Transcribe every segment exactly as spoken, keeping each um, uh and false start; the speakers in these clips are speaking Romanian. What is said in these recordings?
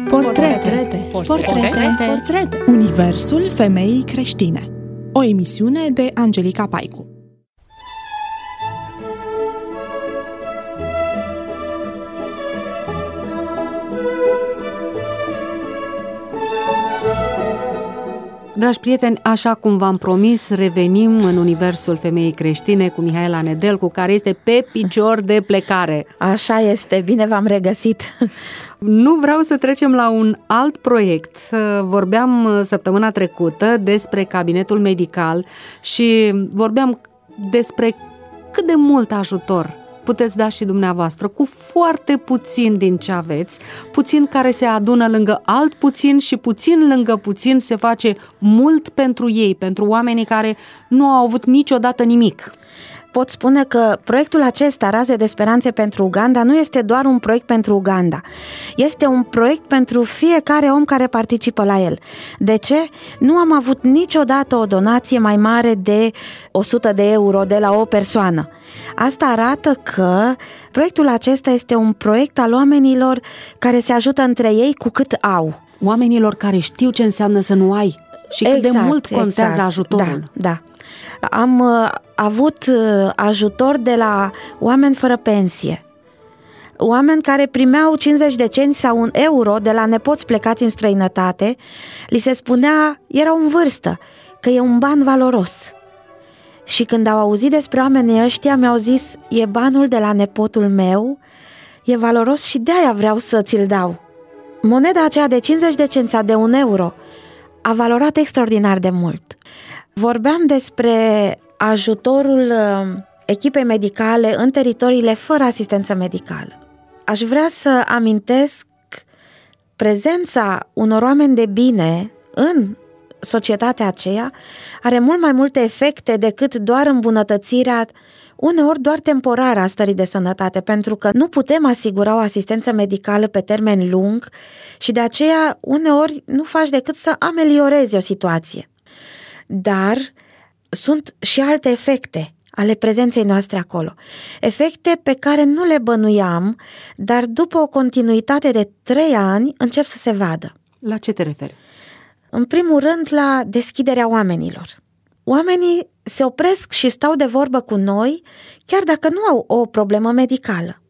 Portrete. Portrete. Portrete. Universul femeii creștine. O emisiune de Angelica Paicu. Dragi prieteni, așa cum v-am promis, revenim în universul femeii creștine cu Mihaela Nedelcu, care este pe picior de plecare. Așa este, bine v-am regăsit. Nu vreau să trecem la un alt proiect. Vorbeam săptămâna trecută despre cabinetul medical și vorbeam despre cât de mult ajutor puteți da și dumneavoastră, cu foarte puțin din ce aveți, puțin care se adună lângă alt puțin și puțin lângă puțin se face mult pentru ei, pentru oamenii care nu au avut niciodată nimic. Pot spune că proiectul acesta, Raze de Speranțe pentru Uganda, nu este doar un proiect pentru Uganda. Este un proiect pentru fiecare om care participă la el. De ce? Nu am avut niciodată o donație mai mare de o sută de euro de la o persoană. Asta arată că proiectul acesta este un proiect al oamenilor care se ajută între ei cu cât au. Oamenilor care știu ce înseamnă să nu ai și cât exact, de mult contează exact. ajutorul. Da, da. Am uh, avut uh, ajutor de la oameni fără pensie, oameni care primeau cincizeci de cenți sau un euro de la nepoți plecați în străinătate. Li se spunea, erau în vârstă, că e un ban valoros. Și când au auzit despre oamenii ăștia, mi-au zis, e banul de la nepotul meu, e valoros și de-aia vreau să ți-l dau. Moneda aceea de cincizeci de cenți sau de un euro a valorat extraordinar de mult. Vorbeam despre ajutorul echipei medicale în teritoriile fără asistență medicală. Aș vrea să amintesc prezența unor oameni de bine în societatea aceea are mult mai multe efecte decât doar îmbunătățirea, uneori doar temporară, a stării de sănătate, pentru că nu putem asigura o asistență medicală pe termen lung și de aceea uneori nu faci decât să ameliorezi o situație. Dar sunt și alte efecte ale prezenței noastre acolo. Efecte pe care nu le bănuiam, dar după o continuitate de trei ani încep să se vadă. La ce te referi? În primul rând, la deschiderea oamenilor. Oamenii se opresc și stau de vorbă cu noi, chiar dacă nu au o problemă medicală.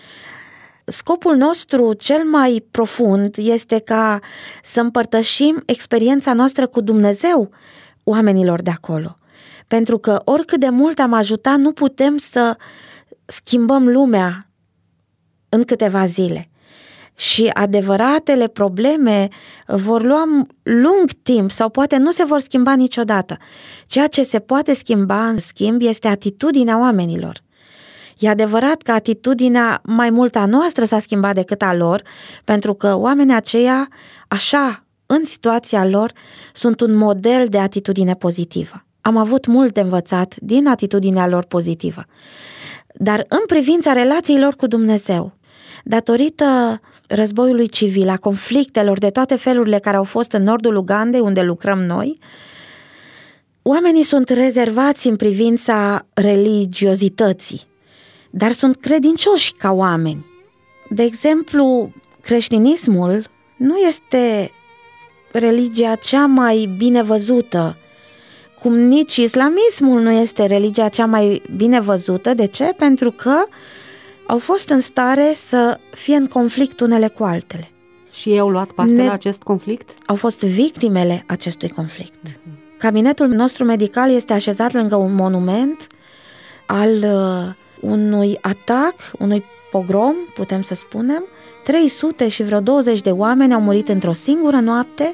Scopul nostru cel mai profund este ca să împărtășim experiența noastră cu Dumnezeu oamenilor de acolo. Pentru că oricât de mult am ajutat, nu putem să schimbăm lumea în câteva zile. Și adevăratele probleme vor lua lung timp sau poate nu se vor schimba niciodată. Ceea ce se poate schimba, în schimb, este atitudinea oamenilor. E adevărat că atitudinea mai mult a noastră s-a schimbat decât a lor, pentru că oamenii aceia, așa, în situația lor, sunt un model de atitudine pozitivă. Am avut mult de învățat din atitudinea lor pozitivă. Dar în privința relațiilor cu Dumnezeu, datorită războiului civil, a conflictelor de toate felurile care au fost în nordul Ugandei, unde lucrăm noi, oamenii sunt rezervați în privința religiozității, dar sunt credincioși ca oameni. De exemplu, creștinismul nu este religia cea mai bine văzută, cum nici islamismul nu este religia cea mai bine văzută. De ce? Pentru că au fost în stare să fie în conflict unele cu altele. Și ei au luat parte ne... la acest conflict? Au fost victimele acestui conflict. Uh-huh. Cabinetul nostru medical este așezat lângă un monument al uh, unui atac, unui pogrom, putem să spunem. trei sute și vreo douăzeci de oameni au murit într-o singură noapte,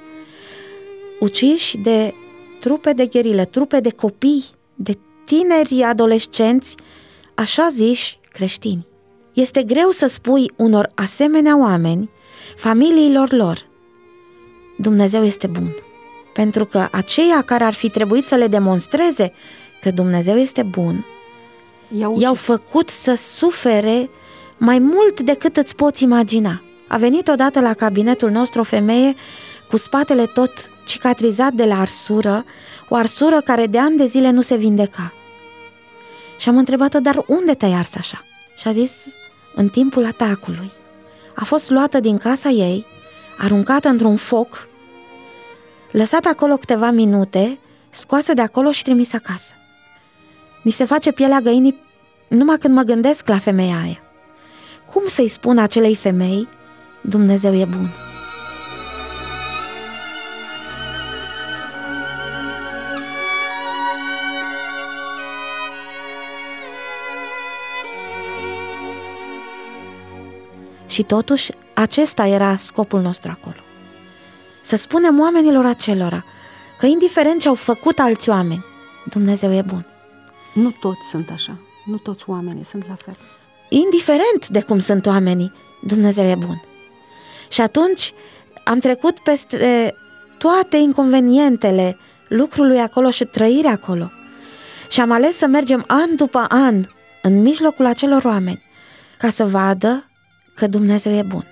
uciși de trupe de gherilă, trupe de copii, de tineri adolescenți, așa ziși creștini. Este greu să spui unor asemenea oameni, familiilor lor, Dumnezeu este bun. Pentru că aceia care ar fi trebuit să le demonstreze că Dumnezeu este bun, i-au, i-au făcut să sufere mai mult decât îți poți imagina. A venit odată la cabinetul nostru o femeie cu spatele tot cicatrizat de la arsură, o arsură care de ani de zile nu se vindeca. Și am întrebat-o, dar unde te-ai ars așa? Și a zis, în timpul atacului. A fost luată din casa ei, aruncată într-un foc, lăsată acolo câteva minute, scoasă de acolo și trimisă acasă. Mi se face pielea găinii numai când mă gândesc la femeia aia. Cum să-i spun acelei femei, Dumnezeu e bun? Și totuși, acesta era scopul nostru acolo. Să spunem oamenilor acelora că indiferent ce au făcut alți oameni, Dumnezeu e bun. Nu toți sunt așa, nu toți oamenii sunt la fel. Indiferent de cum sunt oamenii, Dumnezeu e bun. Și atunci am trecut peste toate inconvenientele lucrului acolo și trăirea acolo. Și am ales să mergem an după an în mijlocul acelor oameni ca să vadă că Dumnezeu e bun.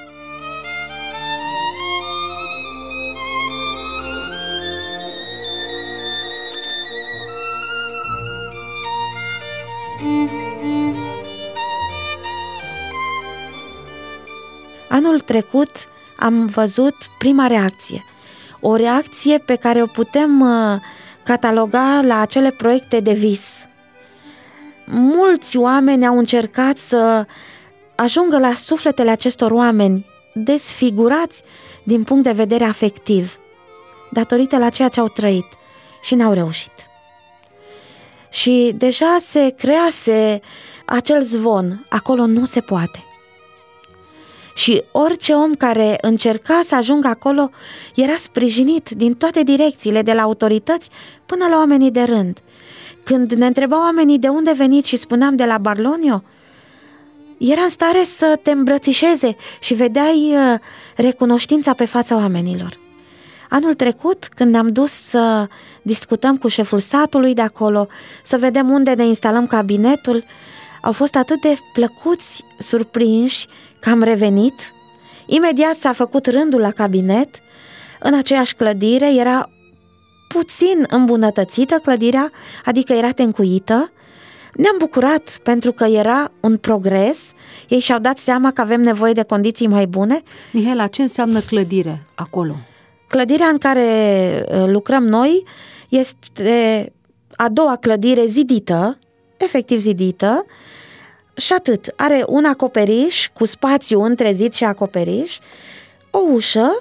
Anul trecut am văzut prima reacție, o reacție pe care o putem uh, cataloga la acele proiecte de vis. Mulți oameni au încercat să ajungă la sufletele acestor oameni desfigurați din punct de vedere afectiv, datorită la ceea ce au trăit și n-au reușit. Și deja se crease acel zvon, acolo nu se poate. Și orice om care încerca să ajungă acolo era sprijinit din toate direcțiile, de la autorități până la oamenii de rând. Când ne întrebau oamenii de unde veniți și spuneam de la Barlonio, era în stare să te îmbrățișeze și vedeai recunoștința pe fața oamenilor. Anul trecut, când ne-am dus să discutăm cu șeful satului de acolo, să vedem unde ne instalăm cabinetul, au fost atât de plăcuți, surprinși, că am revenit. Imediat s-a făcut rândul la cabinet. În aceeași clădire era puțin îmbunătățită clădirea, adică era tencuită. Ne-am bucurat pentru că era un progres. Ei și-au dat seama că avem nevoie de condiții mai bune. Mihaela, ce înseamnă clădire acolo? Clădirea în care lucrăm noi este a doua clădire zidită, efectiv zidită, și atât. Are un acoperiș cu spațiu între zid și acoperiș, o ușă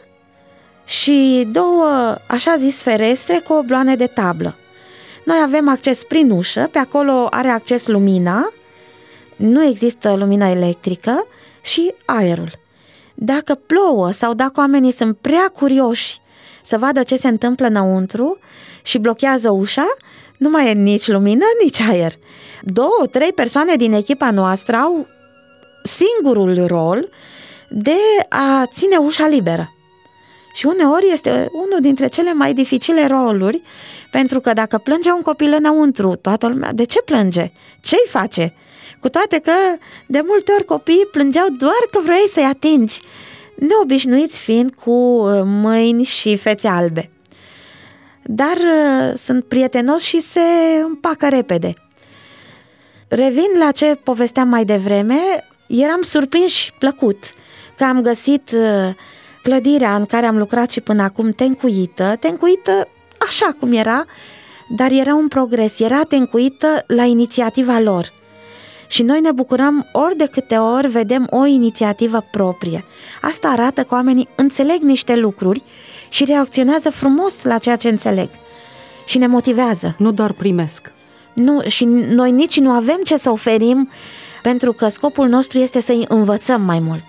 și două, așa zis, ferestre cu obloane de tablă. Noi avem acces prin ușă, pe acolo are acces lumina, nu există lumină electrică și aerul. Dacă plouă sau dacă oamenii sunt prea curioși să vadă ce se întâmplă înăuntru și blochează ușa, nu mai e nici lumină, nici aer. Două, trei persoane din echipa noastră au singurul rol de a ține ușa liberă. Și uneori este unul dintre cele mai dificile roluri, pentru că dacă plânge un copil înăuntru, toată lumea, de ce plânge? Ce-i face? Cu toate că de multe ori copiii plângeau doar că vrei să-i atingi, neobișnuiți fiind cu mâini și fețe albe. Dar uh, sunt prietenos și se împacă repede. Revin la ce povesteam mai devreme, eram surprins și plăcut că am găsit uh, clădirea în care am lucrat și până acum tencuită, tencuită așa cum era, dar era un progres, era tencuită la inițiativa lor. Și noi ne bucurăm ori de câte ori vedem o inițiativă proprie. Asta arată că oamenii înțeleg niște lucruri și reacționează frumos la ceea ce înțeleg. Și ne motivează. Nu doar primesc. Nu, și noi nici nu avem ce să oferim, pentru că scopul nostru este să-i învățăm mai mult.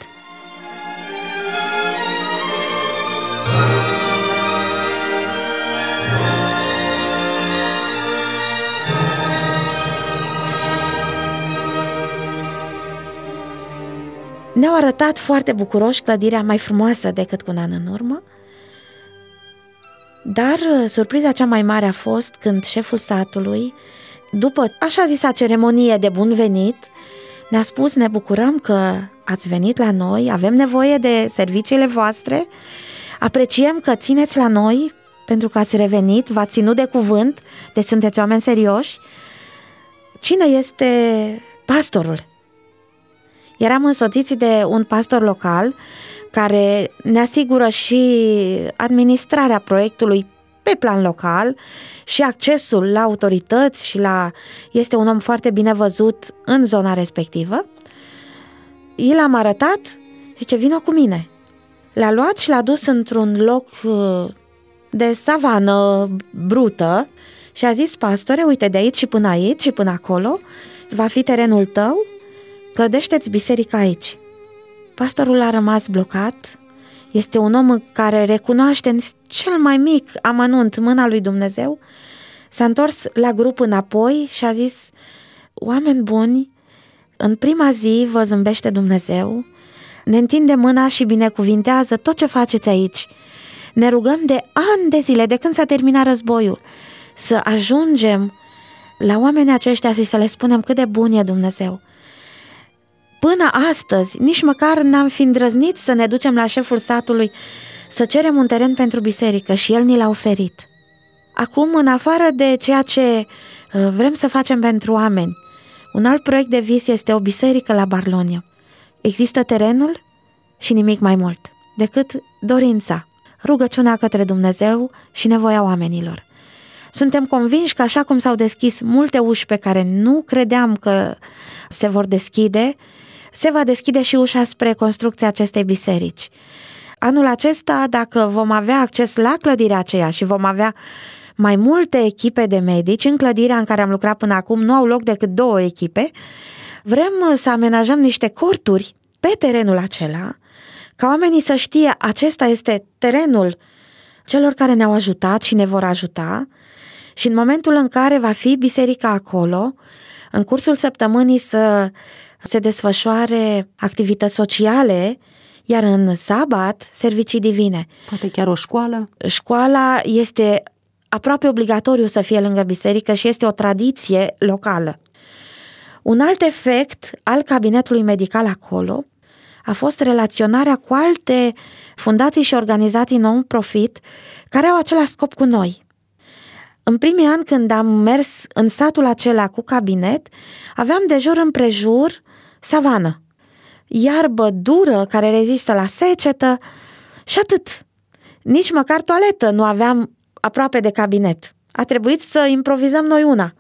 Ne-au arătat foarte bucuroși clădirea mai frumoasă decât cu un an în urmă, dar surpriza cea mai mare a fost când șeful satului, după așa zisa ceremonie de bun venit, ne-a spus: ne bucurăm că ați venit la noi, avem nevoie de serviciile voastre, apreciem că țineți la noi pentru că ați revenit, v-ați ținut de cuvânt, deci sunteți oameni serioși. Cine este pastorul? Eram însoțiți de un pastor local care ne asigură și administrarea proiectului pe plan local și accesul la autorități și la... este un om foarte bine văzut în zona respectivă. I l-am arătat și ce vină cu mine. L-a luat și l-a dus într-un loc de savană brută și a zis: pastore, uite, de aici și până aici și până acolo va fi terenul tău, clădește-ți biserica aici. Pastorul a rămas blocat. Este un om care recunoaște în cel mai mic amănunt mâna lui Dumnezeu. S-a întors la grup înapoi și a zis: oameni buni, în prima zi vă zâmbește Dumnezeu, ne întinde mâna și binecuvintează tot ce faceți aici. Ne rugăm de ani de zile, de când s-a terminat războiul, să ajungem la oamenii aceștia și să le spunem cât de bun e Dumnezeu. Până astăzi, nici măcar n-am fi îndrăznit să ne ducem la șeful satului să cerem un teren pentru biserică și el ni l-a oferit. Acum, în afară de ceea ce vrem să facem pentru oameni, un alt proiect de vis este o biserică la Barlonia. Există terenul și nimic mai mult decât dorința, rugăciunea către Dumnezeu și nevoia oamenilor. Suntem convinși că așa cum s-au deschis multe uși pe care nu credeam că se vor deschide, se va deschide și ușa spre construcția acestei biserici. Anul acesta, dacă vom avea acces la clădirea aceea și vom avea mai multe echipe de medici, în clădirea în care am lucrat până acum nu au loc decât două echipe, vrem să amenajăm niște corturi pe terenul acela, ca oamenii să știe acesta este terenul celor care ne-au ajutat și ne vor ajuta, și în momentul în care va fi biserica acolo, în cursul săptămânii să se desfășoare activități sociale, iar în sabat servicii divine. Poate chiar o școală? Școala este aproape obligatoriu să fie lângă biserică și este o tradiție locală. Un alt efect al cabinetului medical acolo a fost relaționarea cu alte fundații și organizații non-profit care au același scop cu noi. În primii ani, când am mers în satul acela cu cabinet, aveam de jur împrejur savană, iarbă dură care rezistă la secetă și atât. Nici măcar toaletă nu aveam aproape de cabinet. A trebuit să improvizăm noi una.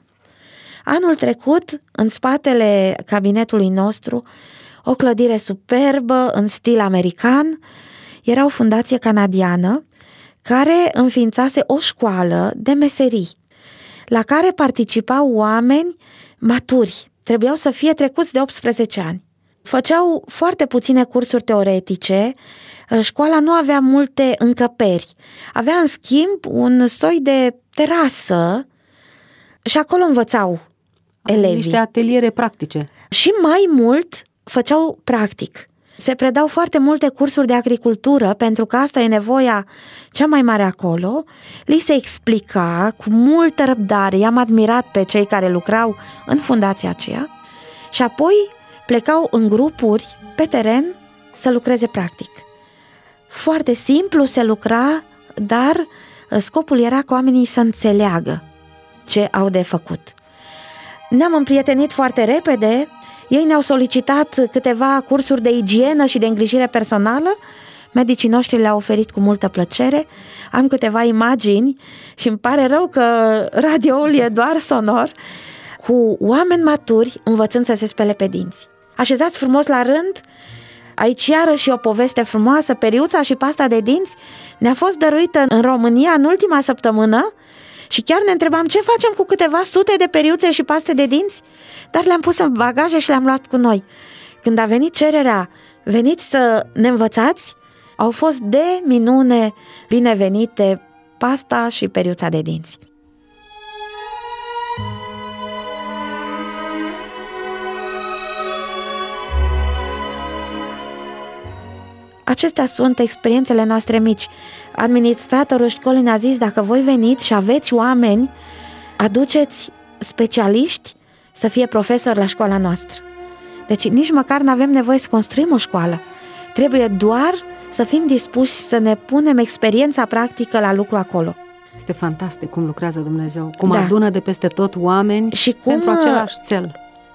Anul trecut, în spatele cabinetului nostru, o clădire superbă în stil american, era o fundație canadiană care înființase o școală de meserii, la care participau oameni maturi, trebuiau să fie trecuți de optsprezece ani. Făceau foarte puține cursuri teoretice, școala nu avea multe încăperi, avea în schimb un soi de terasă și acolo învățau elevii. Niște ateliere practice. Și mai mult făceau practic. Se predau foarte multe cursuri de agricultură, pentru că asta e nevoia cea mai mare acolo. Li se explica cu multă răbdare, i-am admirat pe cei care lucrau în fundația aceea, și apoi plecau în grupuri pe teren să lucreze practic. Foarte simplu se lucra, dar scopul era ca oamenii să înțeleagă ce au de făcut. Ne-am împrietenit foarte repede. Ei ne-au solicitat câteva cursuri de igienă și de îngrijire personală. Medicii noștri le-au oferit cu multă plăcere. Am câteva imagini și îmi pare rău că radioul e doar sonor, cu oameni maturi învățând să se spele pe dinți. Așezați frumos la rând. Aici iarăși o poveste frumoasă. Periuța și pasta de dinți ne-a fost dăruită în România în ultima săptămână și chiar ne întrebam ce facem cu câteva sute de periuțe și paste de dinți, dar le-am pus în bagaje și le-am luat cu noi. Când a venit cererea, veniți să ne învățați, au fost de minune binevenite pasta și periuța de dinți. Acestea sunt experiențele noastre mici. Administratorul școlii ne-a zis: dacă voi veniți și aveți oameni, aduceți specialiști să fie profesori la școala noastră. Deci nici măcar nu avem nevoie să construim o școală. Trebuie doar să fim dispuși să ne punem experiența practică la lucru acolo. Este fantastic cum lucrează Dumnezeu, cum da. adună de peste tot oameni și cum, pentru același cel.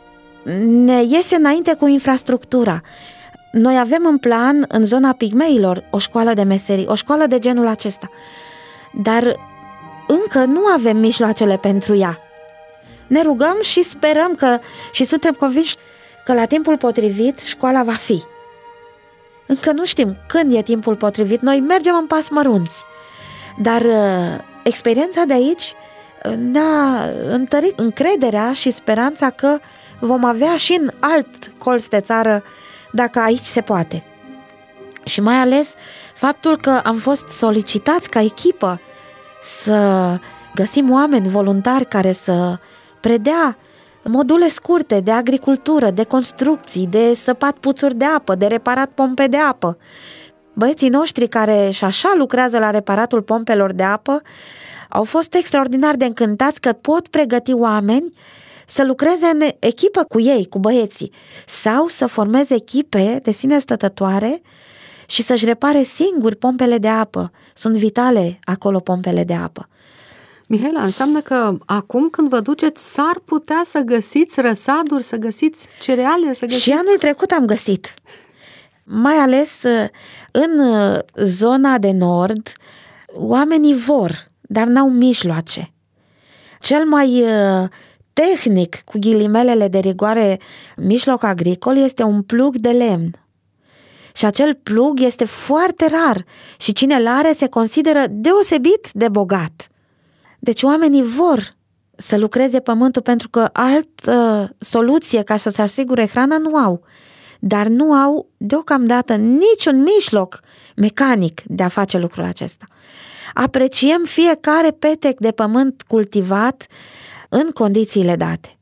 ne iese înainte cu infrastructura. Noi avem în plan, în zona Pigmeilor, o școală de meserii, o școală de genul acesta, dar încă nu avem mijloacele pentru ea. Ne rugăm și sperăm că, și suntem convinși că la timpul potrivit școala va fi. Încă nu știm când e timpul potrivit, noi mergem în pas mărunți, dar uh, experiența de aici ne-a întărit încrederea și speranța că vom avea și în alt colț de țară, dacă aici se poate. Și mai ales faptul că am fost solicitați ca echipă să găsim oameni voluntari care să predea module scurte de agricultură, de construcții, de săpat puțuri de apă, de reparat pompe de apă. Băieții noștri care și așa lucrează la reparatul pompelor de apă au fost extraordinar de încântați că pot pregăti oameni să lucreze în echipă cu ei, cu băieții, sau să formeze echipe de sine stătătoare și să-și repare singuri pompele de apă. Sunt vitale acolo pompele de apă. Mihaela, înseamnă că acum când vă duceți s-ar putea să găsiți răsaduri, să găsiți cereale, să găsiți... Și anul trecut am găsit. Mai ales în zona de nord, oamenii vor, dar n-au mijloace. Cel mai tehnic, cu ghilimelele de rigoare, mijloc agricol este un plug de lemn. Și acel plug este foarte rar și cine l-are se consideră deosebit de bogat. Deci oamenii vor să lucreze pământul pentru că altă soluție ca să se asigure hrana nu au. Dar nu au deocamdată niciun mijloc mecanic de a face lucrul acesta. Apreciem fiecare petec de pământ cultivat în condițiile date.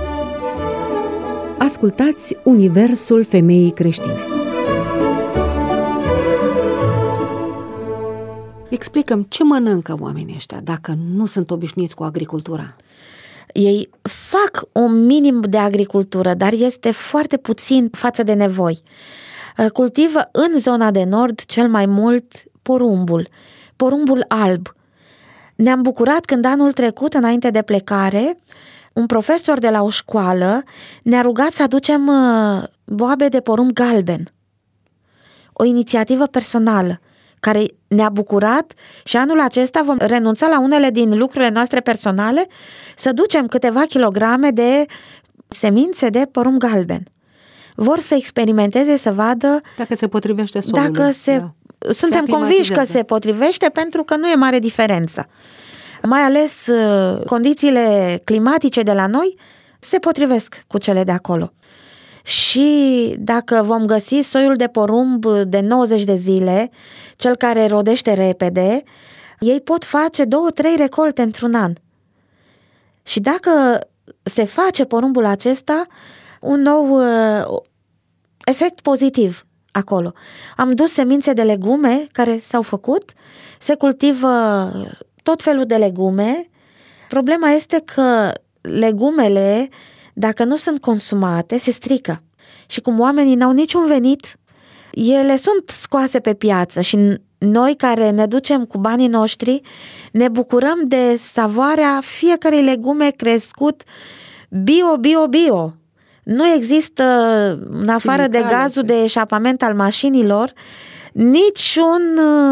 Ascultați Universul Femeii Creștine. Explicăm ce mănâncă oamenii ăștia dacă nu sunt obișnuiți cu agricultura. Ei fac un minim de agricultură, dar este foarte puțin față de nevoi. Cultivă în zona de nord cel mai mult porumbul, porumbul alb. Ne-am bucurat când anul trecut, înainte de plecare, un profesor de la o școală ne-a rugat să aducem boabe de porumb galben. O inițiativă personală care ne-a bucurat și anul acesta vom renunța la unele din lucrurile noastre personale să ducem câteva kilograme de semințe de porumb galben. Vor să experimenteze, să vadă dacă se potrivește solului. Dacă se, da. Suntem se convinși că se potrivește pentru că nu e mare diferență. Mai ales condițiile climatice de la noi se potrivesc cu cele de acolo. Și dacă vom găsi soiul de porumb de nouăzeci de zile, cel care rodește repede, ei pot face două, trei recolte într-un an. Și dacă se face porumbul acesta, un nou uh, efect pozitiv acolo. Am dus semințe de legume care s-au făcut, se cultivă tot felul de legume. Problema este că legumele, dacă nu sunt consumate, se strică. Și cum oamenii n-au niciun venit, ele sunt scoase pe piață și noi care ne ducem cu banii noștri ne bucurăm de savoarea fiecărei legume crescut bio, bio, bio. Nu există, în afară de gazul de eșapament al mașinilor, niciun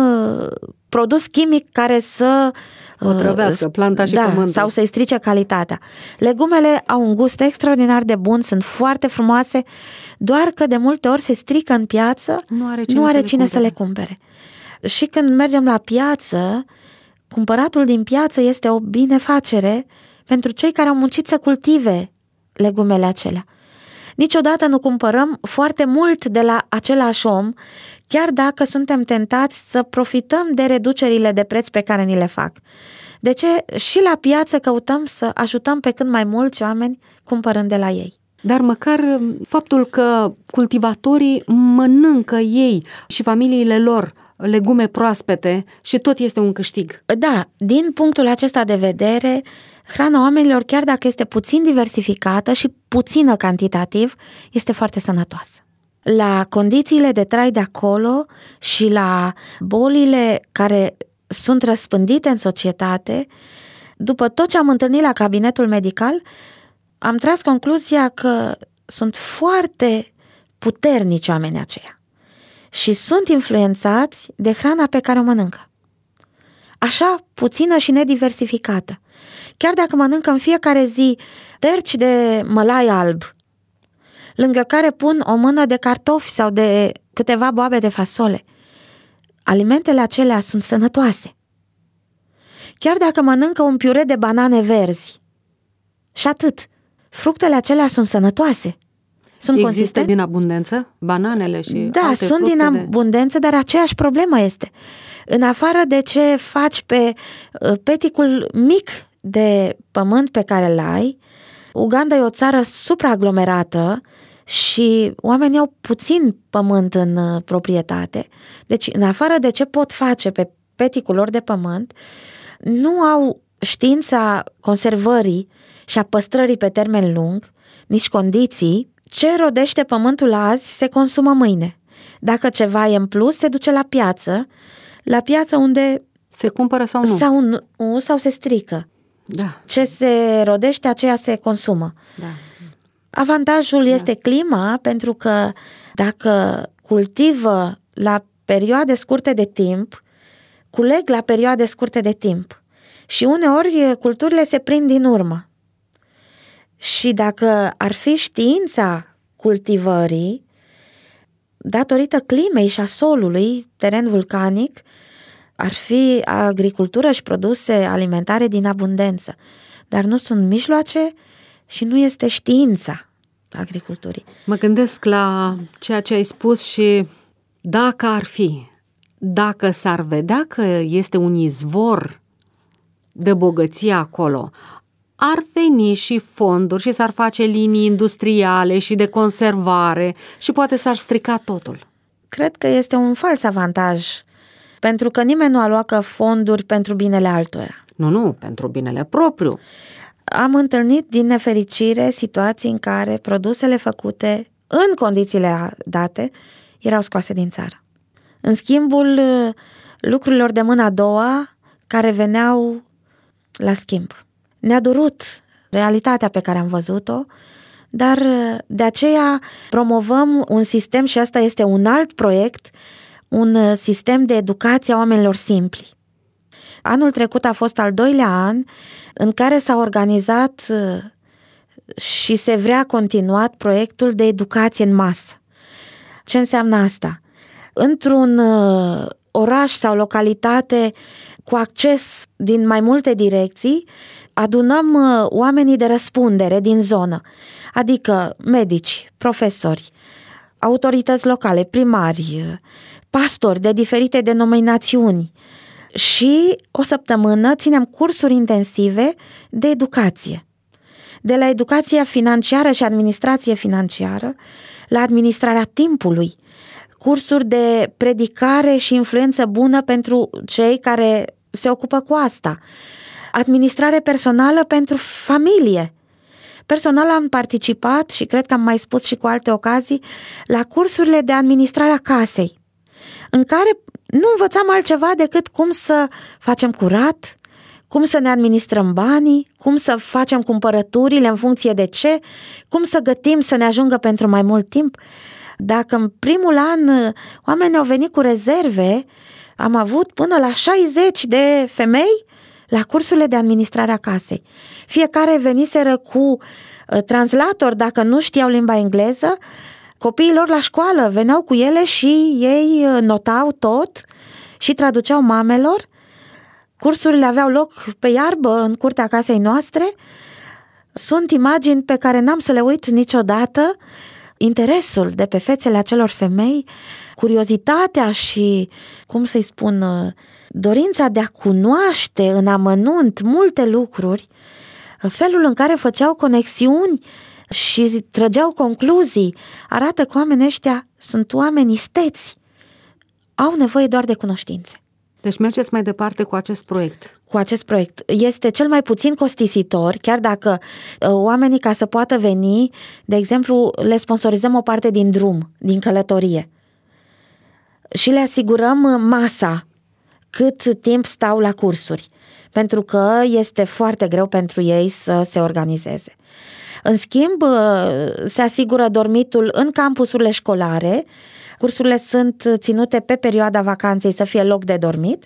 produs chimic care să otrăvească planta și da, pământul. Sau să-i strice calitatea. Legumele au un gust extraordinar de bun, sunt foarte frumoase, doar că de multe ori se strică în piață, nu are cine, nu are să, cine le să le cumpere. Și când mergem la piață, cumpăratul din piață este o binefacere pentru cei care au muncit să cultive legumele acelea. Niciodată nu cumpărăm foarte mult de la același om, chiar dacă suntem tentați să profităm de reducerile de preț pe care ni le fac. De ce? Și la piață căutăm să ajutăm pe cât mai mulți oameni cumpărând de la ei. Dar măcar faptul că cultivatorii mănâncă ei și familiile lor legume proaspete și tot este un câștig. Da, din punctul acesta de vedere, hrana oamenilor, chiar dacă este puțin diversificată și puțină cantitativ, este foarte sănătoasă. La condițiile de trai de acolo și la bolile care sunt răspândite în societate, după tot ce am întâlnit la cabinetul medical, am tras concluzia că sunt foarte puternici oamenii aceia și sunt influențați de hrana pe care o mănâncă. Așa puțină și nediversificată. Chiar dacă mănâncă în fiecare zi terci de mălai alb, lângă care pun o mână de cartofi sau de câteva boabe de fasole, alimentele acelea sunt sănătoase. Chiar dacă mănâncă un piure de banane verzi, și atât, fructele acelea sunt sănătoase. Sunt Există consistente. din abundență bananele și Da, alte sunt din de... abundență, dar aceeași problemă este. În afară de ce faci pe peticul mic de pământ pe care îl ai, Uganda e o țară supraaglomerată și oamenii au puțin pământ în proprietate. Deci, în afară de ce pot face pe peticul lor de pământ, nu au știința conservării și a păstrării pe termen lung, nici condiții. Ce rodește pământul azi se consumă mâine. Dacă ceva e în plus, se duce la piață, la piață unde se cumpără sau nu? Sau, nu, sau se strică. Da. Ce se rodește, aceea se consumă. Da. Avantajul da. este clima, pentru că dacă cultivă la perioade scurte de timp, culeg la perioade scurte de timp. Și uneori culturile se prind din urmă. Și dacă ar fi știința cultivării, datorită climei și a solului, teren vulcanic, ar fi agricultură și produse alimentare din abundență. Dar nu sunt mijloace și nu este știința agriculturii. Mă gândesc la ceea ce ai spus și dacă ar fi, dacă s-ar vedea că este un izvor de bogăție acolo, ar veni și fonduri și s-ar face linii industriale și de conservare și poate s-ar strica totul. Cred că este un fals avantaj, pentru că nimeni nu alocă fonduri pentru binele altora. Nu, nu, pentru binele propriu. Am întâlnit din nefericire situații în care produsele făcute în condițiile date erau scoase din țară. În schimbul lucrurilor de mâna a doua care veneau la schimb. Ne-a durut realitatea pe care am văzut-o, dar de aceea promovăm un sistem, și asta este un alt proiect, un sistem de educație a oamenilor simpli. Anul trecut a fost al doilea an în care s-a organizat și se vrea continuat proiectul de educație în masă. Ce înseamnă asta? Într-un oraș sau localitate cu acces din mai multe direcții, adunăm oamenii de răspundere din zonă, adică medici, profesori, autorități locale, primari, pastori de diferite denominațiuni și o săptămână ținem cursuri intensive de educație. De la educația financiară și administrație financiară la administrarea timpului, cursuri de predicare și influență bună pentru cei care se ocupă cu asta, administrare personală pentru familie. Personal am participat și cred că am mai spus și cu alte ocazii la cursurile de administrare a casei, în care nu învățam altceva decât cum să facem curat, cum să ne administrăm banii, cum să facem cumpărăturile în funcție de ce, cum să gătim să ne ajungă pentru mai mult timp. Dacă în primul an oamenii au venit cu rezerve, am avut până la șaizeci de femei la cursurile de administrare a casei. Fiecare veniseră cu translator dacă nu știau limba engleză, copiii lor la școală veneau cu ele și ei notau tot și traduceau mamelor. Cursurile aveau loc pe iarbă în curtea casei noastre. Sunt imagini pe care n-am să le uit niciodată. Interesul de pe fețele acelor femei, curiozitatea și, cum să-i spun, dorința de a cunoaște în amănunt multe lucruri, felul în care făceau conexiuni și trăgeau concluzii, arată că oamenii ăștia sunt oameni isteți, au nevoie doar de cunoștințe. Deci mergeți mai departe cu acest proiect. Cu acest proiect. Este cel mai puțin costisitor, chiar dacă uh, oamenii, ca să poată veni, de exemplu, le sponsorizăm o parte din drum, din călătorie și le asigurăm masa cât timp stau la cursuri, pentru că este foarte greu pentru ei să se organizeze. În schimb, se asigură dormitul în campusurile școlare. Cursurile sunt ținute pe perioada vacanței să fie loc de dormit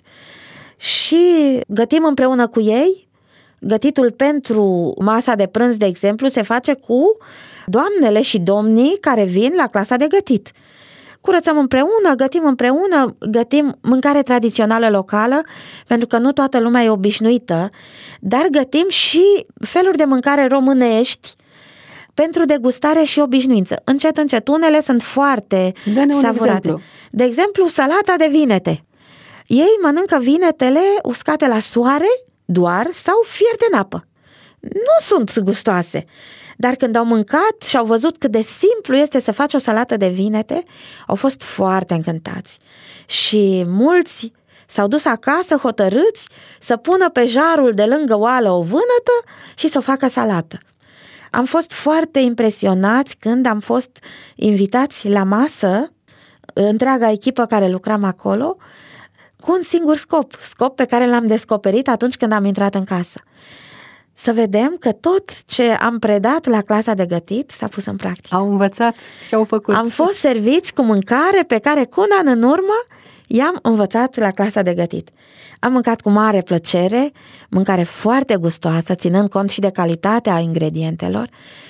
și gătim împreună cu ei. Gătitul pentru masa de prânz, de exemplu, se face cu doamnele și domnii care vin la clasa de gătit. Curățăm împreună, gătim împreună, gătim mâncare tradițională locală, pentru că nu toată lumea e obișnuită, dar gătim și feluri de mâncare românești pentru degustare și obișnuință. Încet, încet, unele sunt foarte savurate. Exemplu. De exemplu, salata de vinete. Ei mănâncă vinetele uscate la soare doar sau fierte în apă. Nu sunt gustoase, dar când au mâncat și au văzut cât de simplu este să faci o salată de vinete, au fost foarte încântați. Și mulți s-au dus acasă hotărâți să pună pe jarul de lângă oală o vânătă și să o facă salată. Am fost foarte impresionați când am fost invitați la masă, întreaga echipă care lucram acolo, cu un singur scop, scop pe care l-am descoperit atunci când am intrat în casă. Să vedem că tot ce am predat la clasa de gătit s-a pus în practică. Au învățat și au făcut. Am fost serviți cu mâncare pe care cu un an în urmă i-am învățat la clasa de gătit. Am mâncat cu mare plăcere, mâncare foarte gustoasă, ținând cont și de calitatea ingredientelor,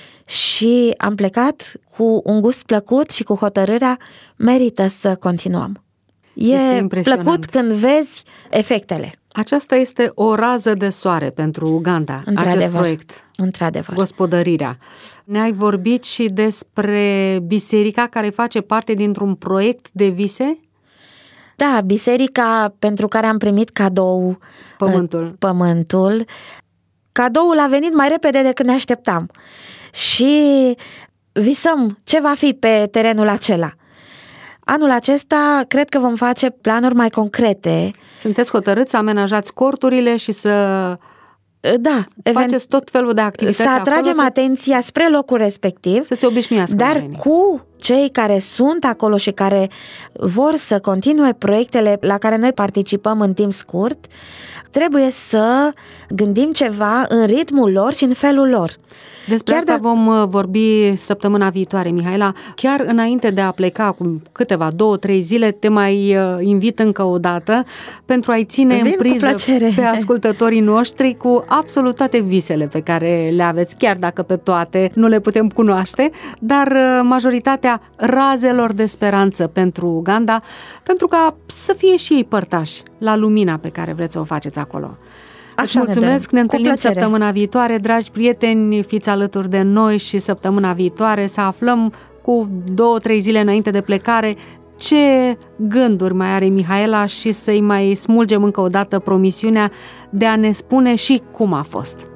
și am plecat cu un gust plăcut și cu hotărârea: merită să continuăm. E plăcut când vezi efectele. Aceasta este o rază de soare pentru Uganda, acest proiect. Într-adevăr. Gospodărirea. Ne-ai vorbit și despre biserica care face parte dintr-un proiect de vise? Da, biserica pentru care am primit cadou pământul. pământul. Cadoul a venit mai repede decât ne așteptam și visăm ce va fi pe terenul acela. Anul acesta cred că vom face planuri mai concrete. Sunteți hotărâți să amenajați corturile și să da, faceți tot felul de activități să atragem acolo, atenția spre locul respectiv, să se obișnuiască dar oamenii. Cu cei care sunt acolo și care vor să continue proiectele la care noi participăm în timp scurt, trebuie să gândim ceva în ritmul lor și în felul lor. Despre Chiar asta dacă... vom vorbi săptămâna viitoare, Mihaela. Chiar înainte de a pleca cu câteva, două, trei zile, te mai invit încă o dată pentru a-i ține Vin în priză pe ascultătorii noștri cu absolut toate visele pe care le aveți, chiar dacă pe toate nu le putem cunoaște, dar majoritatea razelor de speranță pentru Uganda, pentru ca să fie și ei părtași la lumina pe care vreți să o faceți acolo. Așa, mulțumesc, ne, ne întâlnim săptămâna viitoare, dragi prieteni, fiți alături de noi și săptămâna viitoare să aflăm cu două, trei zile înainte de plecare ce gânduri mai are Mihaela și să-i mai smulgem încă o dată promisiunea de a ne spune și cum a fost.